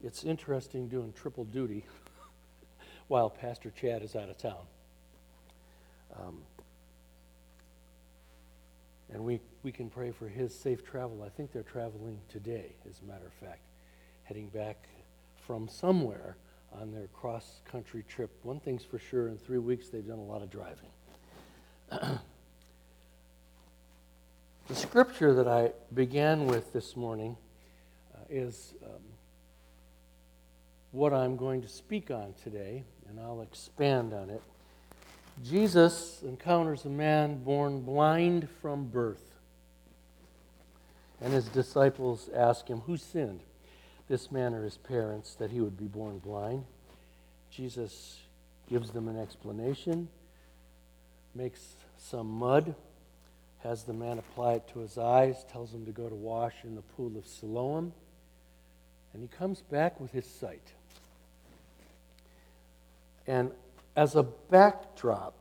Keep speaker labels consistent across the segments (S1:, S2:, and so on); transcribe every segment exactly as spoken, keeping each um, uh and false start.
S1: it's interesting doing triple duty while Pastor Chad is out of town. Um, and we, we can pray for his safe travel. I think they're traveling today, as a matter of fact, heading back from somewhere on their cross-country trip. One thing's for sure, in three weeks they've done a lot of driving. The scripture that I began with this morning uh, is um, what I'm going to speak on today, and I'll expand on it. Jesus encounters a man born blind from birth, and his disciples ask him, who sinned, this man or his parents, that he would be born blind? Jesus gives them an explanation, makes some mud, has the man apply it to his eyes, tells him to go to wash in the pool of Siloam, and he comes back with his sight. And as a backdrop,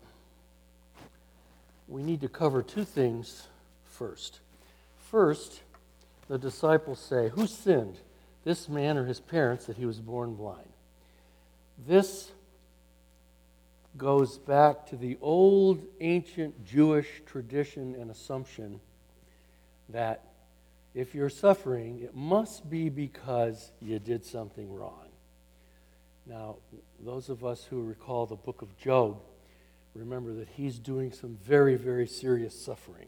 S1: we need to cover two things first. First, the disciples say, who sinned, this man or his parents, that he was born blind? This goes back to the old ancient Jewish tradition and assumption that if you're suffering, it must be because you did something wrong. Now, those of us who recall the book of Job remember that he's doing some very, very serious suffering.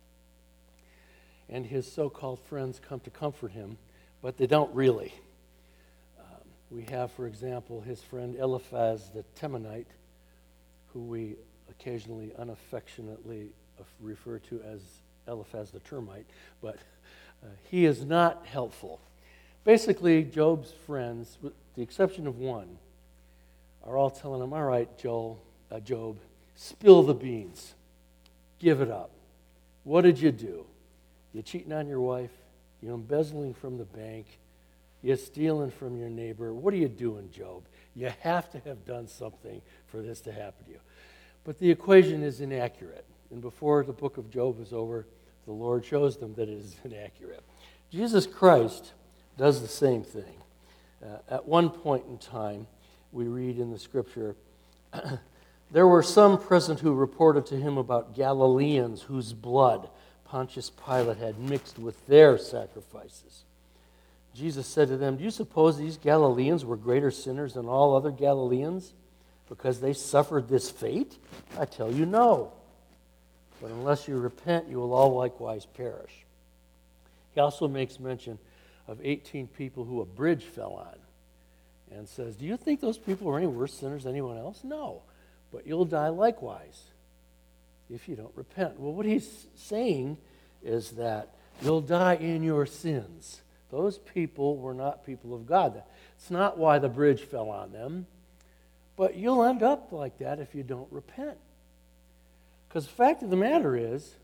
S1: And his so-called friends come to comfort him, but they don't really. Um, we have, for example, his friend Eliphaz the Temanite, who we occasionally unaffectionately refer to as Eliphaz the termite, but uh, he is not helpful. Basically, Job's friends, with the exception of one, are all telling him, all right, Joel, uh, Job, spill the beans. Give it up. What did you do? You cheating on your wife? You embezzling from the bank? You stealing from your neighbor? What are you doing, Job? You have to have done something for this to happen to you. But the equation is inaccurate. And before the book of Job is over, the Lord shows them that it is inaccurate. Jesus Christ does the same thing. Uh, at one point in time, we read in the scripture, there were some present who reported to him about Galileans whose blood Pontius Pilate had mixed with their sacrifices. Jesus said to them, do you suppose these Galileans were greater sinners than all other Galileans because they suffered this fate? I tell you, no. But unless you repent, you will all likewise perish. He also makes mention of eighteen people who a bridge fell on and says, do you think those people are any worse sinners than anyone else? No. But you'll die likewise if you don't repent. Well, what he's saying is that you'll die in your sins. Those people were not people of God. It's not why the bridge fell on them. But you'll end up like that if you don't repent. Because the fact of the matter is,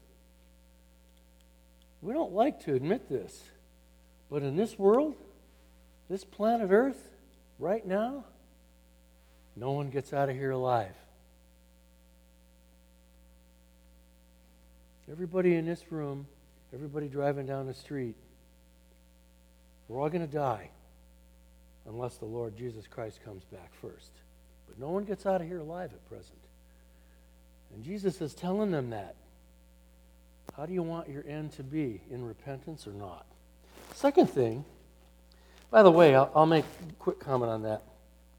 S1: we don't like to admit this, but in this world, this planet Earth, right now, no one gets out of here alive. Everybody in this room, everybody driving down the street, we're all going to die unless the Lord Jesus Christ comes back first. But no one gets out of here alive at present. And Jesus is telling them that. How do you want your end to be, in repentance or not? Second thing, by the way, I'll, I'll make a quick comment on that.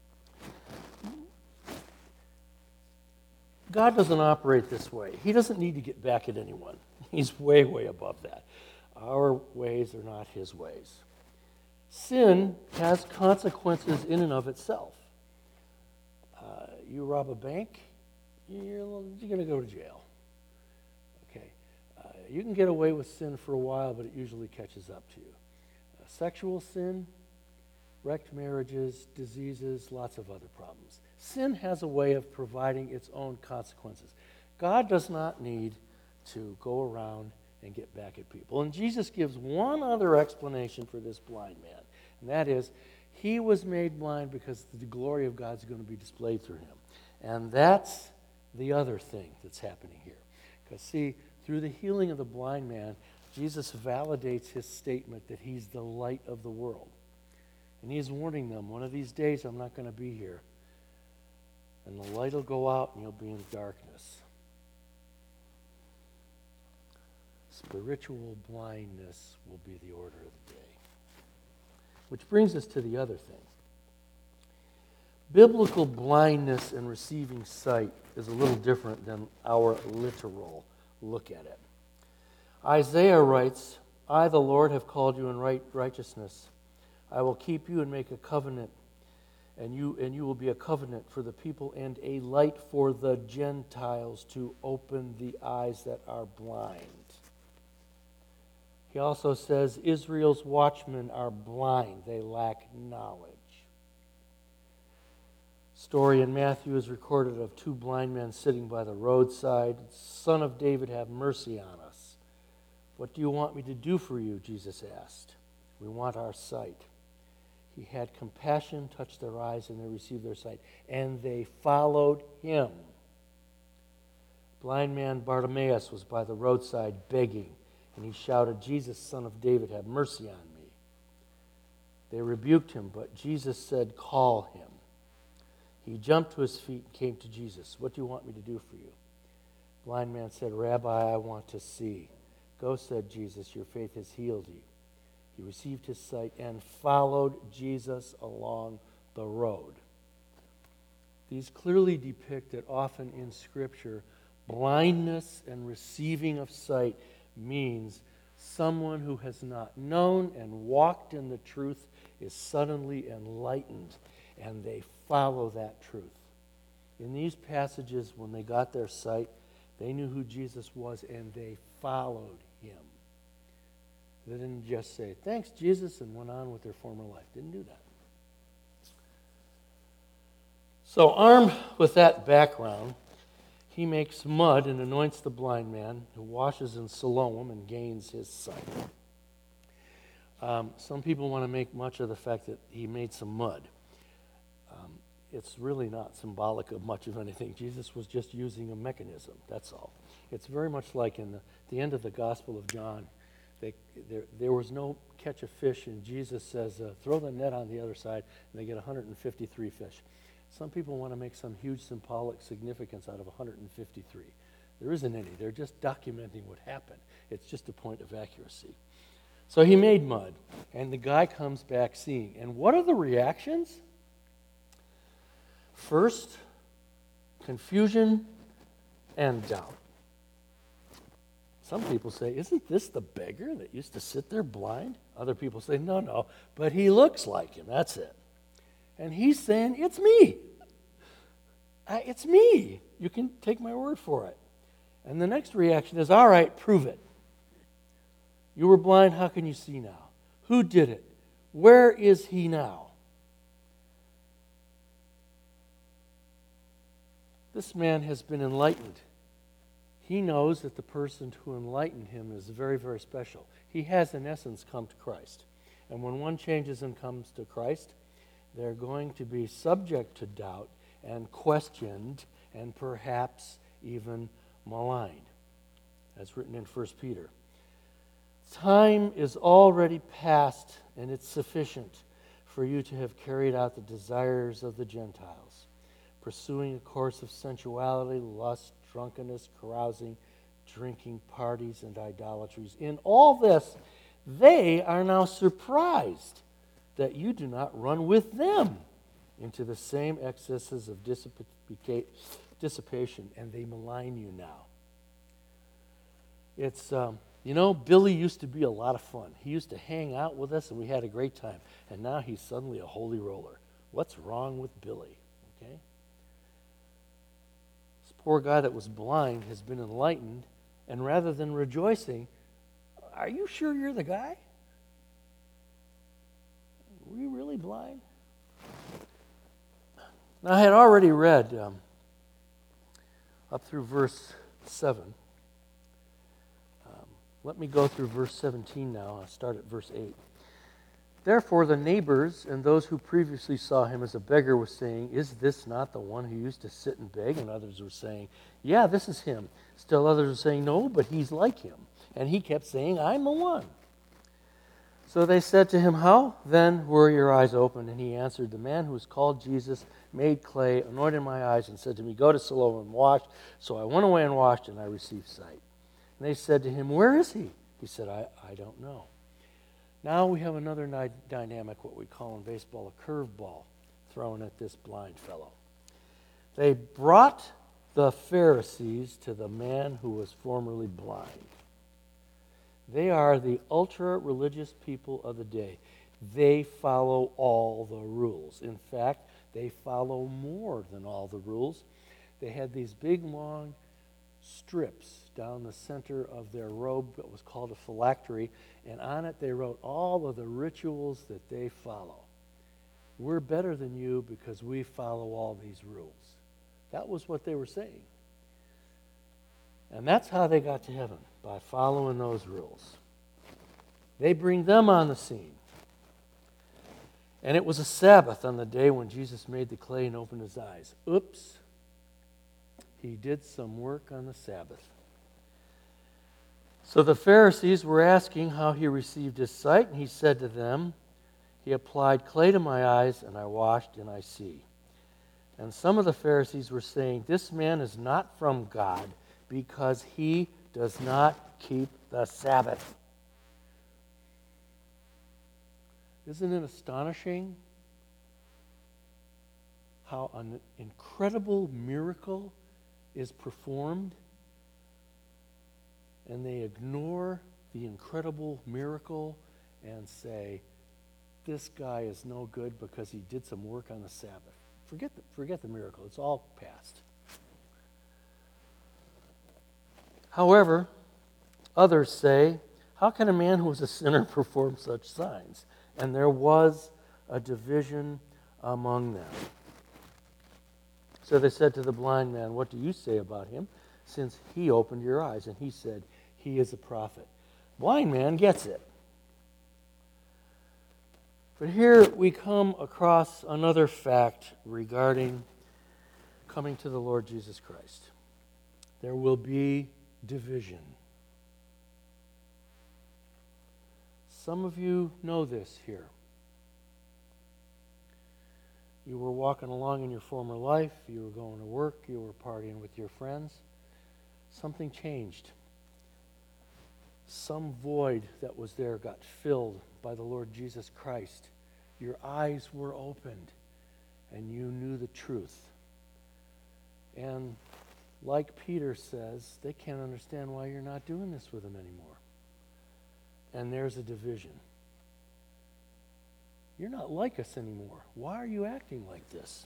S1: God doesn't operate this way. He doesn't need to get back at anyone. He's way, way above that. Our ways are not his ways. Sin has consequences in and of itself. Uh, you rob a bank, you're, you're going to go to jail. Okay. Uh, you can get away with sin for a while, but it usually catches up to you. Uh, sexual sin, wrecked marriages, diseases, lots of other problems. Sin has a way of providing its own consequences. God does not need to go around and get back at people. And Jesus gives one other explanation for this blind man, and that is, he was made blind because the glory of God is going to be displayed through him. And that's the other thing that's happening here. Because see, through the healing of the blind man, Jesus validates his statement that he's the light of the world. And he's warning them, one of these days I'm not going to be here. And the light will go out and you'll be in darkness. Spiritual blindness will be the order of the day. Which brings us to the other thing. Biblical blindness and receiving sight is a little different than our literal look at it. Isaiah writes, I, the Lord, have called you in right righteousness. I will keep you and make a covenant, and you and you will be a covenant for the people and a light for the Gentiles to open the eyes that are blind. He also says, Israel's watchmen are blind. They lack knowledge. Story in Matthew is recorded of two blind men sitting by the roadside. Son of David, have mercy on us. What do you want me to do for you? Jesus asked. We want our sight. He had compassion, touched their eyes, and they received their sight. And they followed him. Blind man Bartimaeus was by the roadside begging. And he shouted, Jesus, Son of David, have mercy on me. They rebuked him, but Jesus said, call him. He jumped to his feet and came to Jesus. What do you want me to do for you? Blind man said, Rabbi, I want to see. Go, said Jesus, your faith has healed you. He received his sight and followed Jesus along the road. These clearly depict that often in Scripture, blindness and receiving of sight means someone who has not known and walked in the truth is suddenly enlightened, and they follow that truth. In these passages, when they got their sight, they knew who Jesus was, and they followed him. They didn't just say, thanks, Jesus, and went on with their former life. Didn't do that. So armed with that background, he makes mud and anoints the blind man, who washes in Siloam and gains his sight. Um, some people want to make much of the fact that he made some mud. Um, it's really not symbolic of much of anything. Jesus was just using a mechanism, that's all. It's very much like in the, the end of the Gospel of John. They, there, there was no catch of fish, and Jesus says, uh, throw the net on the other side, and they get one hundred fifty-three fish. Some people want to make some huge symbolic significance out of one hundred fifty-three. There isn't any. They're just documenting what happened. It's just a point of accuracy. So he made mud, and the guy comes back seeing. And what are the reactions? First, confusion and doubt. Some people say, isn't this the beggar that used to sit there blind? Other people say, no, no, but he looks like him. That's it. And he's saying, it's me. I, it's me. You can take my word for it. And the next reaction is, all right, prove it. You were blind, how can you see now? Who did it? Where is he now? This man has been enlightened. He knows that the person who enlightened him is very, very special. He has, in essence, come to Christ. And when one changes and comes to Christ, they're going to be subject to doubt and questioned and perhaps even maligned, as written in First Peter. Time is already past, and it's sufficient for you to have carried out the desires of the Gentiles, pursuing a course of sensuality, lust, drunkenness, carousing, drinking, parties, and idolatries. In all this, they are now surprised that you do not run with them into the same excesses of dissipa- dissipation, and they malign you now. It's, um, you know, Billy used to be a lot of fun. He used to hang out with us, and we had a great time. And now he's suddenly a holy roller. What's wrong with Billy? Okay? This poor guy that was blind has been enlightened, and rather than rejoicing, are you sure you're the guy? Were you really blind? Now, I had already read um, up through verse seven. Um, let me go through verse seventeen now. I'll start at verse eight. Therefore, the neighbors and those who previously saw him as a beggar were saying, is this not the one who used to sit and beg? And others were saying, yeah, this is him. Still others were saying, no, but he's like him. And he kept saying, I'm the one. So they said to him, "How then were your eyes opened?" And he answered, "The man who was called Jesus made clay, anointed my eyes, and said to me, 'Go to Siloam and wash.' So I went away and washed, and I received sight." And they said to him, "Where is he?" He said, I, I don't know. Now we have another ni- dynamic, what we call in baseball a curveball, thrown at this blind fellow. They brought the Pharisees to the man who was formerly blind. They are the ultra-religious people of the day. They follow all the rules. In fact, they follow more than all the rules. They had these big, long strips down the center of their robe that was called a phylactery, and on it they wrote all of the rituals that they follow. We're better than you because we follow all these rules. That was what they were saying. And that's how they got to heaven, by following those rules. They bring them on the scene. And it was a Sabbath on the day when Jesus made the clay and opened his eyes. Oops. He did some work on the Sabbath. So the Pharisees were asking how he received his sight, and he said to them, "He applied clay to my eyes, and I washed, and I see." And some of the Pharisees were saying, "This man is not from God, because he does not keep the Sabbath." Isn't it astonishing how an incredible miracle is performed, and they ignore the incredible miracle and say, "This guy is no good because he did some work on the Sabbath"? Forget the, forget the miracle. It's all past. However, others say, "How can a man who is a sinner perform such signs?" And there was a division among them. So they said to the blind man, "What do you say about him, since he opened your eyes?" And he said, "He is a prophet." Blind man gets it. But here we come across another fact regarding coming to the Lord Jesus Christ. There will be division. Some of you know this here. You were walking along in your former life, you were going to work, you were partying with your friends. Something changed. Some void that was there got filled by the Lord Jesus Christ. Your eyes were opened, and you knew the truth. And like Peter says, they can't understand why you're not doing this with them anymore. And there's a division. You're not like us anymore. Why are you acting like this?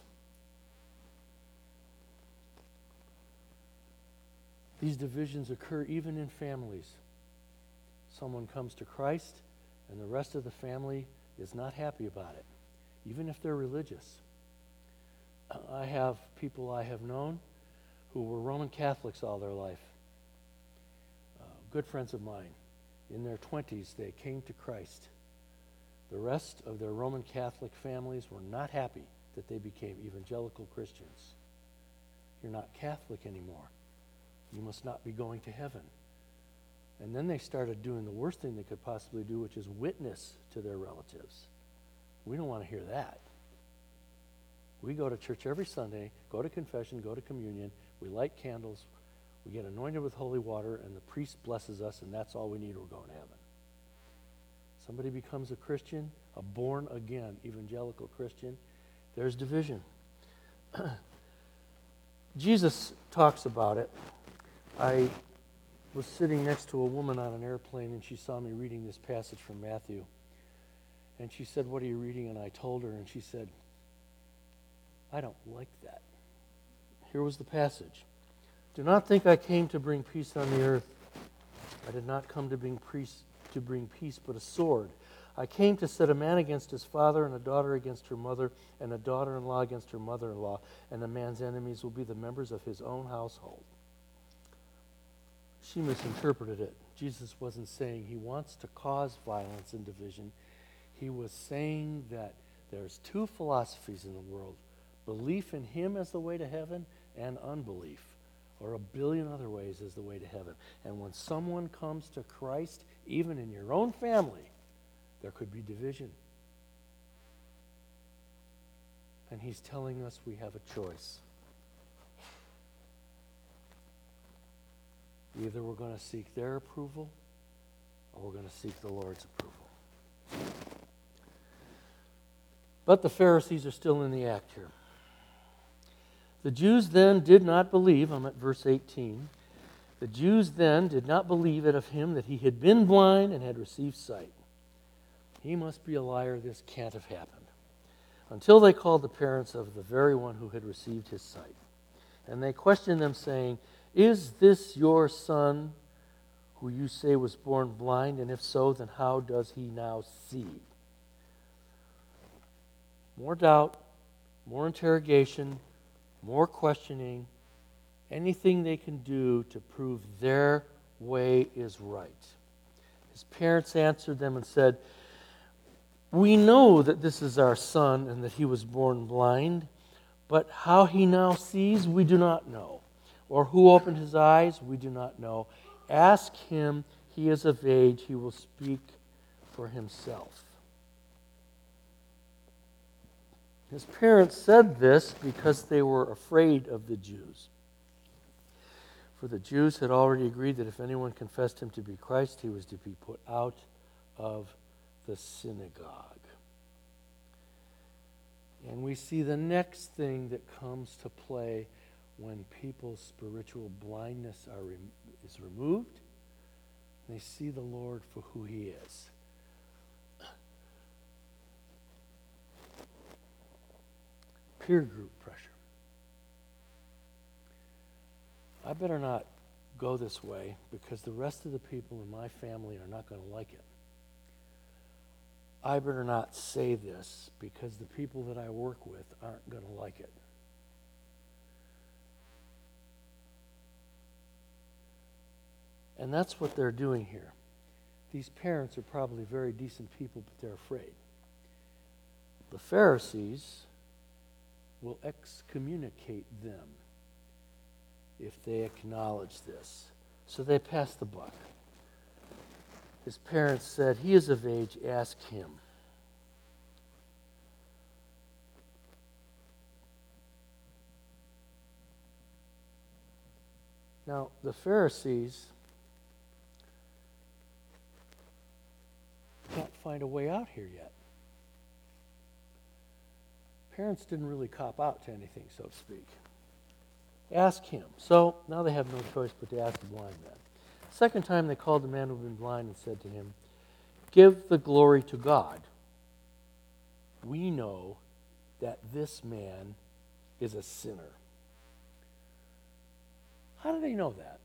S1: These divisions occur even in families. Someone comes to Christ, and the rest of the family is not happy about it, even if they're religious. I have people I have known who were Roman Catholics all their life. Uh, good friends of mine. In their twenties, they came to Christ. The rest of their Roman Catholic families were not happy that they became evangelical Christians. You're not Catholic anymore. You must not be going to heaven. And then they started doing the worst thing they could possibly do, which is witness to their relatives. We don't want to hear that. We go to church every Sunday, go to confession, go to communion, we light candles, we get anointed with holy water, and the priest blesses us, and that's all we need. We're going to heaven. Somebody becomes a Christian, a born-again evangelical Christian, there's division. Jesus talks about it. I was sitting next to a woman on an airplane, and she saw me reading this passage from Matthew. And she said, "What are you reading?" And I told her, and she said, "I don't like that." Here was the passage. "Do not think I came to bring peace on the earth. I did not come to bring peace, to bring peace, but a sword. I came to set a man against his father, and a daughter against her mother, and a daughter-in-law against her mother-in-law, and a man's enemies will be the members of his own household." She misinterpreted it. Jesus wasn't saying he wants to cause violence and division. He was saying that there's two philosophies in the world: belief in him as the way to heaven, and unbelief, or a billion other ways as the way to heaven. And when someone comes to Christ, even in your own family, There could be division. And he's telling us we have a choice. Either we're going to seek their approval or we're going to seek the Lord's approval. But the Pharisees are still in the act here. The Jews then did not believe, I'm at verse eighteen, the Jews then did not believe it of him that he had been blind and had received sight. He must be a liar, this can't have happened. Until they called the parents of the very one who had received his sight. And they questioned them, saying, Is this your son who you say was born blind? And if so, then how does he now see? More doubt, more interrogation, more questioning, anything they can do to prove their way is right. His parents answered them and said, We know that this is our son and that he was born blind, but how he now sees, we do not know. Or who opened his eyes, we do not know. Ask him, he is of age, he will speak for himself. His parents said this because they were afraid of the Jews. For the Jews had already agreed that if anyone confessed him to be Christ, he was to be put out of the synagogue. And we see the next thing that comes to play when people's spiritual blindness are rem- is removed. They see the Lord for who he is. Peer group pressure. I better not go this way because the rest of the people in my family are not going to like it. I better not say this because the people that I work with aren't going to like it. And that's what they're doing here. These parents are probably very decent people, but they're afraid. The Pharisees will excommunicate them if they acknowledge this. So they pass the buck. His parents said, He is of age, ask him. Now, the Pharisees can't find a way out here yet. Parents didn't really cop out to anything, so to speak. Ask him. So now they have no choice but to ask the blind man. Second time they called the man who had been blind and said to him, Give the glory to God. We know that this man is a sinner. How do they know that?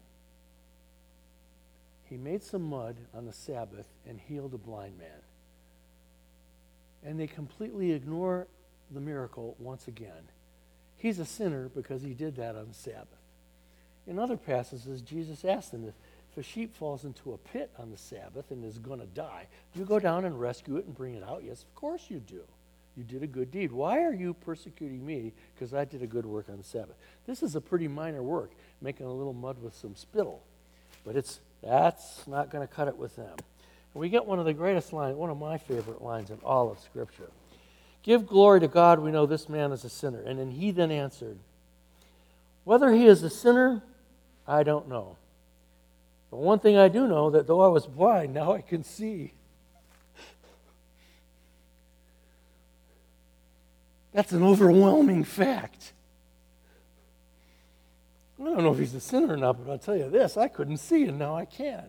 S1: He made some mud on the Sabbath and healed a blind man. And they completely ignore the miracle once again. He's a sinner because he did that on the Sabbath. In other passages, Jesus asked them, if, if a sheep falls into a pit on the Sabbath and is going to die, do you go down and rescue it and bring it out? Yes, of course you do. You did a good deed. Why are you persecuting me? Because I did a good work on the Sabbath. This is a pretty minor work, making a little mud with some spittle. But it's that's not going to cut it with them. And we get one of the greatest lines, one of my favorite lines in all of Scripture. Give glory to God, we know this man is a sinner. And then he then answered, Whether he is a sinner, I don't know. But one thing I do know, that though I was blind, now I can see. That's an overwhelming fact. I don't know if he's a sinner or not, but I'll tell you this, I couldn't see and now I can.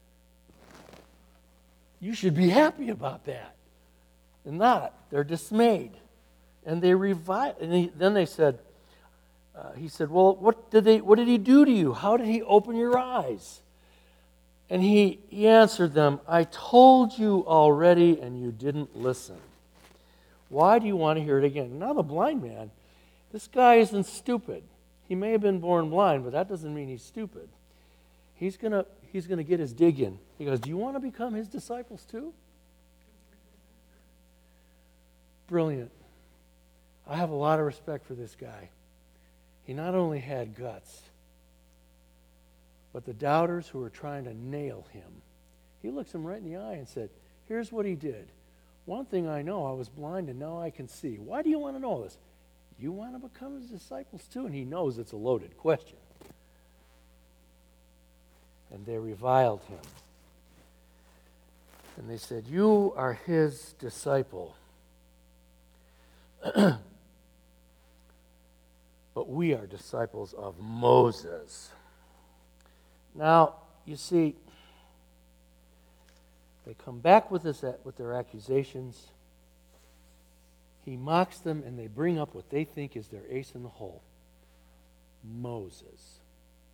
S1: You should be happy about that. And not. They're dismayed. And they revive. And he, then they said, uh, he said, well, what did they? What did he do to you? How did he open your eyes? And he, he answered them, I told you already and you didn't listen. Why do you want to hear it again? Now the blind man, this guy isn't stupid. He may have been born blind, but that doesn't mean he's stupid. He's gonna he's gonna get his dig in. He goes, do you want to become his disciples too? Brilliant. I have a lot of respect for this guy. He not only had guts, but the doubters who were trying to nail him, he looks them right in the eye and said, here's what he did. One thing I know, I was blind and now I can see. Why do you want to know this? You want to become his disciples too? And he knows it's a loaded question. And they reviled him. And they said, you are his disciple. But we are disciples of Moses. Now, you see, they come back with, this, with their accusations. He mocks them, and they bring up what they think is their ace in the hole, Moses.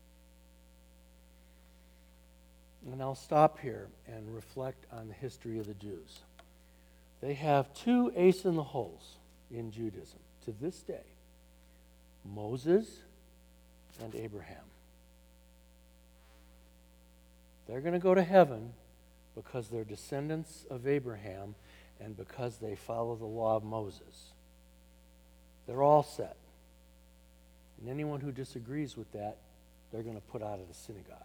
S1: And I'll stop here and reflect on the history of the Jews. They have two ace in the holes in Judaism to this day, Moses and Abraham. They're going to go to heaven because they're descendants of Abraham and because they follow the law of Moses. They're all set. And anyone who disagrees with that, they're going to put out of the synagogue.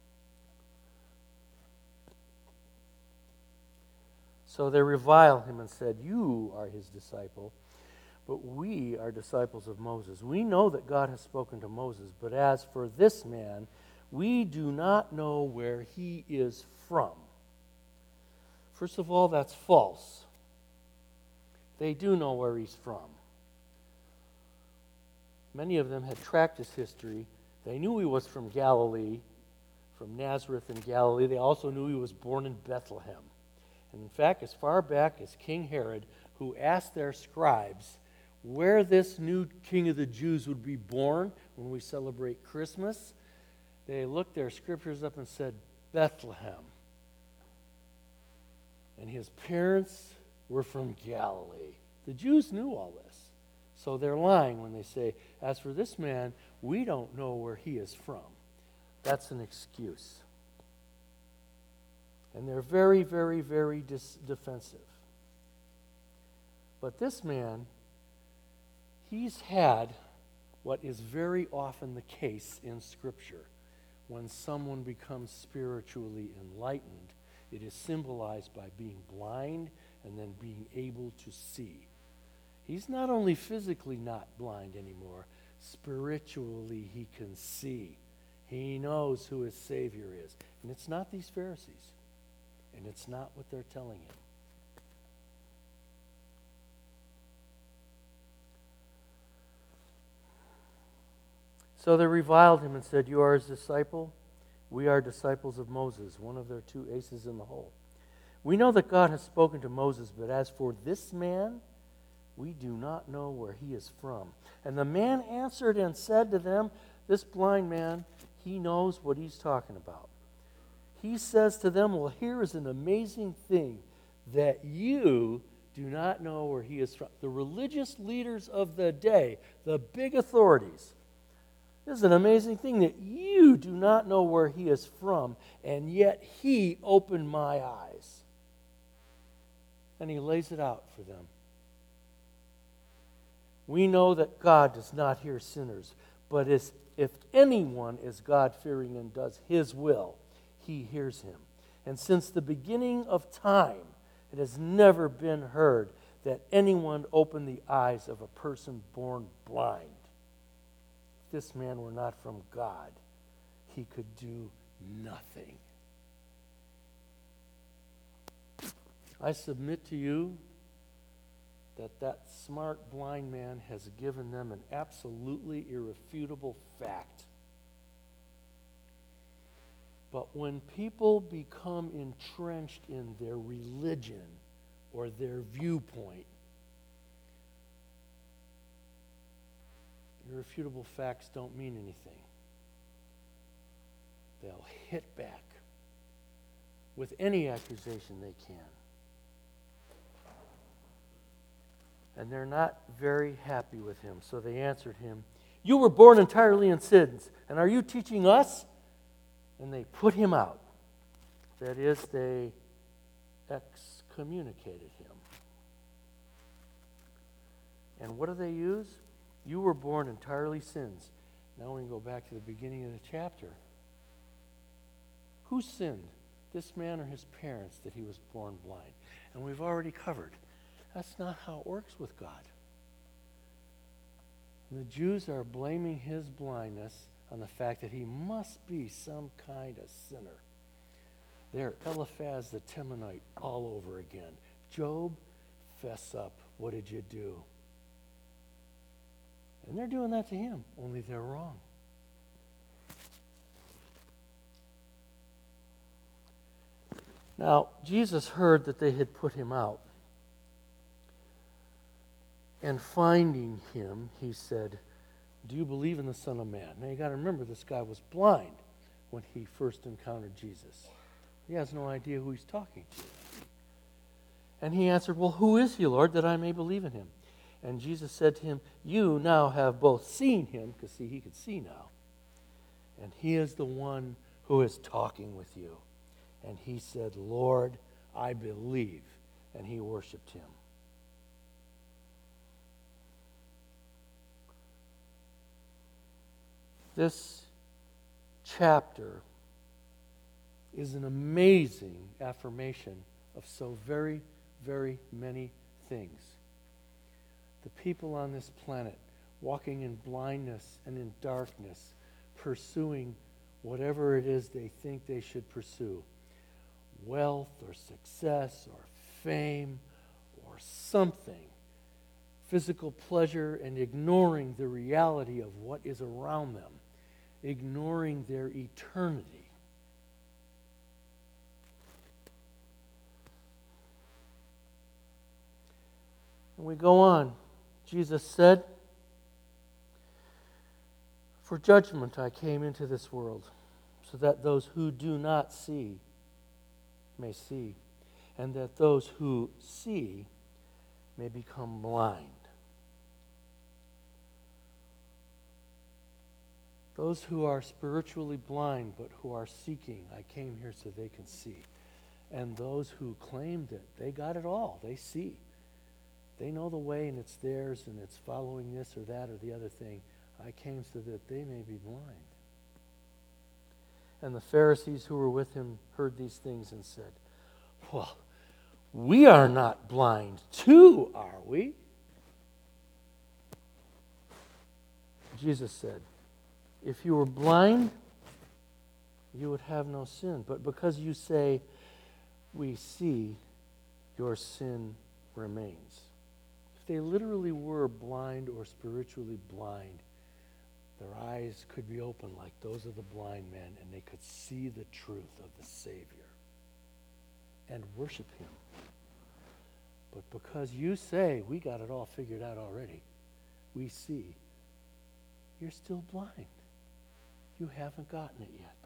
S1: So they revile him and said, you are his disciple, but we are disciples of Moses. We know that God has spoken to Moses, but as for this man, we do not know where he is from. First of all, that's false. They do know where he's from. Many of them had tracked his history. They knew he was from Galilee, from Nazareth in Galilee. They also knew he was born in Bethlehem. And in fact, as far back as King Herod, who asked their scribes where this new king of the Jews would be born when we celebrate Christmas, they looked their scriptures up and said, Bethlehem. And his parents were from Galilee. The Jews knew all this. So they're lying when they say, as for this man, we don't know where he is from. That's an excuse. And they're very, very, very dis- defensive. But this man, he's had what is very often the case in Scripture. When someone becomes spiritually enlightened, it is symbolized by being blind and then being able to see. He's not only physically not blind anymore, spiritually he can see. He knows who his Savior is. And it's not these Pharisees. And it's not what they're telling him. So they reviled him and said, you are his disciple? We are disciples of Moses, one of their two aces in the hole. We know that God has spoken to Moses, but as for this man, we do not know where he is from. And the man answered and said to them, this blind man, he knows what he's talking about. He says to them, well, here is an amazing thing, that you do not know where he is from. The religious leaders of the day, the big authorities, this is an amazing thing that you do not know where he is from, and yet he opened my eyes. And he lays it out for them. We know that God does not hear sinners, but if anyone is God-fearing and does his will, he hears him. And since the beginning of time, it has never been heard that anyone opened the eyes of a person born blind. If this man were not from God, he could do nothing. I submit to you that that smart blind man has given them an absolutely irrefutable fact. But when people become entrenched in their religion or their viewpoint, irrefutable facts don't mean anything. They'll hit back with any accusation they can. And they're not very happy with him. So they answered him, you were born entirely in sins, and are you teaching us? And they put him out. That is, they excommunicated him. And what do they use? You were born entirely sins. Now we can go back to the beginning of the chapter. Who sinned? This man or his parents that he was born blind? And we've already covered. That's not how it works with God. The Jews are blaming his blindness on the fact that he must be some kind of sinner. They're Eliphaz the Temanite all over again. Job, fess up. What did you do? And they're doing that to him, only they're wrong. Now, Jesus heard that they had put him out. And finding him, he said, do you believe in the Son of Man? Now, you got to remember, this guy was blind when he first encountered Jesus. He has no idea who he's talking to. And he answered, well, who is he, Lord, that I may believe in him? And Jesus said to him, you now have both seen him, because see, he could see now. And he is the one who is talking with you. And he said, Lord, I believe. And he worshiped him. This chapter is an amazing affirmation of so very, very many things. The people on this planet walking in blindness and in darkness, pursuing whatever it is they think they should pursue. Wealth or success or fame or something. Physical pleasure, and ignoring the reality of what is around them. Ignoring their eternity. And we go on. Jesus said, for judgment I came into this world, so that those who do not see may see, and that those who see may become blind. Those who are spiritually blind but who are seeking, I came here so they can see. And those who claim that they got it all, they see. They know the way and it's theirs and it's following this or that or the other thing. I came so that they may be blind. And the Pharisees who were with him heard these things and said, well, we are not blind too, are we? Jesus said, if you were blind, you would have no sin. But because you say, we see, your sin remains. If they literally were blind or spiritually blind, their eyes could be open like those of the blind men, and they could see the truth of the Savior and worship him. But because you say, we got it all figured out already, we see, you're still blind. You haven't gotten it yet.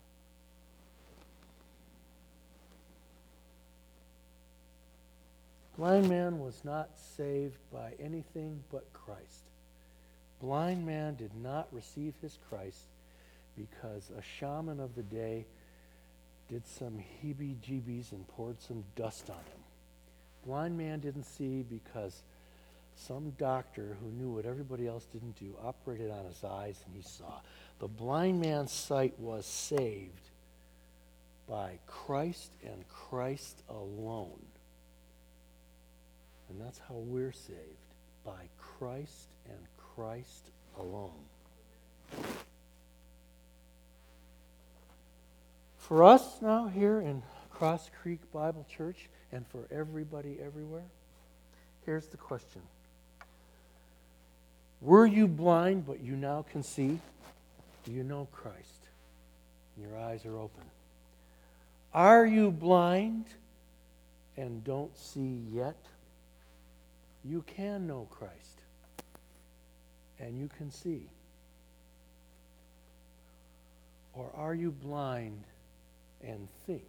S1: Blind man was not saved by anything but Christ. Blind man did not receive his Christ because a shaman of the day did some heebie-jeebies and poured some dust on him. Blind man didn't see because some doctor who knew what everybody else didn't do operated on his eyes and he saw. The blind man's sight was saved by Christ and Christ alone. And that's how we're saved, by Christ and Christ alone. For us now here in Cross Creek Bible Church and for everybody everywhere, here's the question. Were you blind but you now can see? Do you know Christ? Your eyes are open. Are you blind and don't see yet? You can know Christ and you can see. Or are you blind and think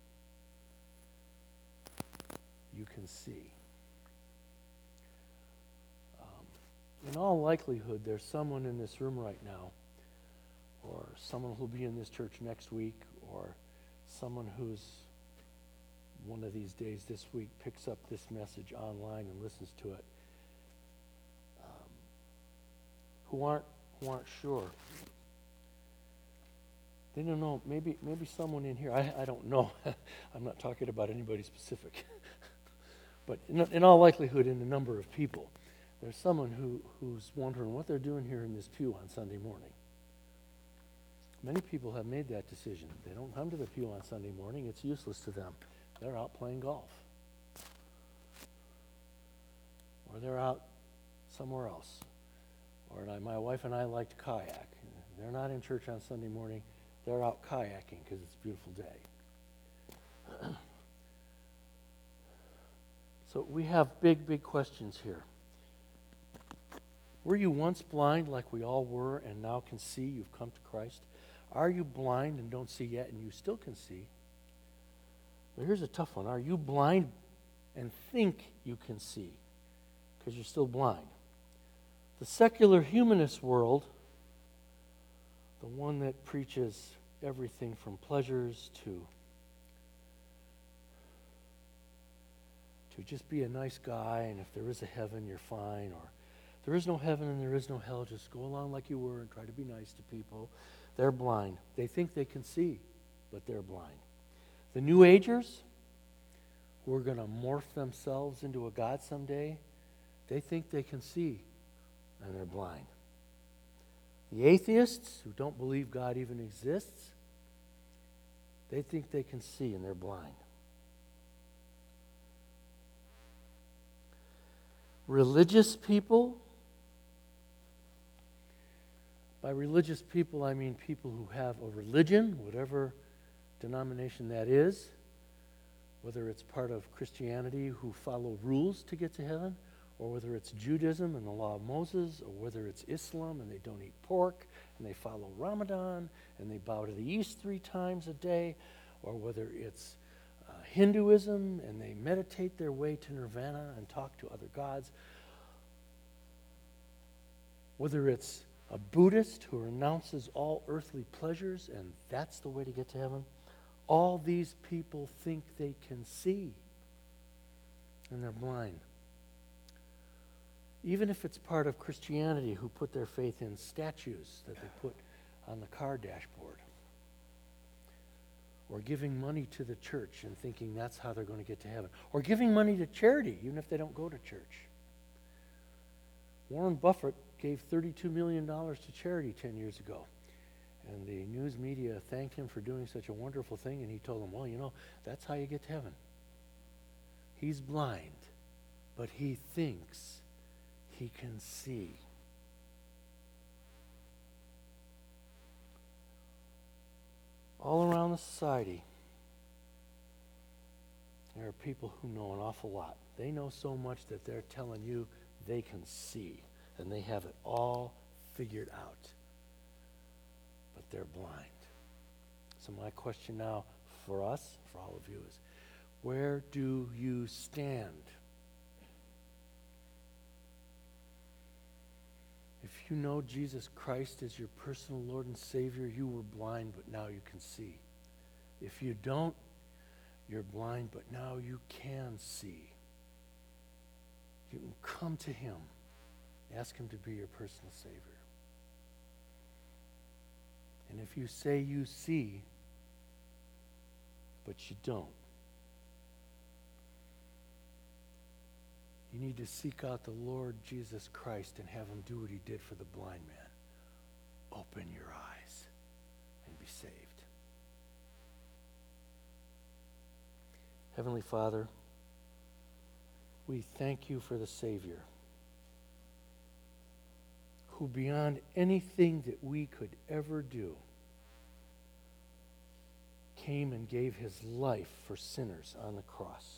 S1: you can see? Um, in all likelihood, there's someone in this room right now, or someone who'll be in this church next week, or someone who's one of these days this week picks up this message online and listens to it, um, who aren't who aren't sure. They don't know. Maybe maybe someone in here. I I don't know. I'm not talking about anybody specific. But in, in all likelihood, in the number of people, there's someone who, who's wondering what they're doing here in this pew on Sunday morning. Many people have made that decision. They don't come to the pew on Sunday morning. It's useless to them. They're out playing golf. Or they're out somewhere else. Or like my wife and I like to kayak. They're not in church on Sunday morning. They're out kayaking because it's a beautiful day. So we have big, big questions here. Were you once blind like we all were and now can see you've come to Christ? Are you blind and don't see yet and you still can see? But here's a tough one. Are you blind and think you can see because you're still blind? The secular humanist world, the one that preaches everything from pleasures to to just be a nice guy, and if there is a heaven, you're fine, or there is no heaven and there is no hell, just go along like you were and try to be nice to people. They're blind. They think they can see, but they're blind. The New Agers, who are going to morph themselves into a God someday, they think they can see, and they're blind. The atheists, who don't believe God even exists, they think they can see, and they're blind. Religious people, by religious people I mean people who have a religion, whatever denomination that is, whether it's part of Christianity who follow rules to get to heaven, or whether it's Judaism and the law of Moses, or whether it's Islam and they don't eat pork, and they follow Ramadan, and they bow to the east three times a day, or whether it's uh, Hinduism and they meditate their way to nirvana and talk to other gods, whether it's a Buddhist who renounces all earthly pleasures and that's the way to get to heaven, all these people think they can see, and they're blind. Even if it's part of Christianity who put their faith in statues that they put on the car dashboard, or giving money to the church and thinking that's how they're going to get to heaven, or giving money to charity even if they don't go to church. Warren Buffett gave thirty-two million dollars to charity ten years ago, and the news media thanked him for doing such a wonderful thing, and he told them, well, you know, that's how you get to heaven. He's blind, but he thinks he can see. All around the society, there are people who know an awful lot. They know so much that they're telling you they can see, and they have it all figured out. But they're blind. So my question now for us, for all of you, is where do you stand? If you know Jesus Christ as your personal Lord and Savior, you were blind, but now you can see. If you don't, you're blind, but now you can see. You can come to him. Ask him to be your personal Savior. And if you say you see, but you don't, you need to seek out the Lord Jesus Christ and have him do what he did for the blind man. Open your eyes and be saved. Heavenly Father, we thank you for the Savior who, beyond anything that we could ever do, came and gave his life for sinners on the cross.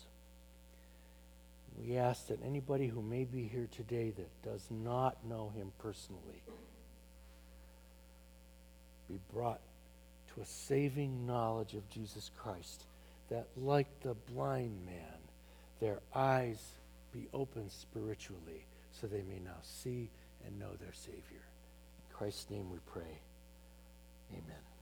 S1: We ask that anybody who may be here today that does not know him personally be brought to a saving knowledge of Jesus Christ, that like the blind man, their eyes be opened spiritually so they may now see and know their Savior. In Christ's name we pray. Amen.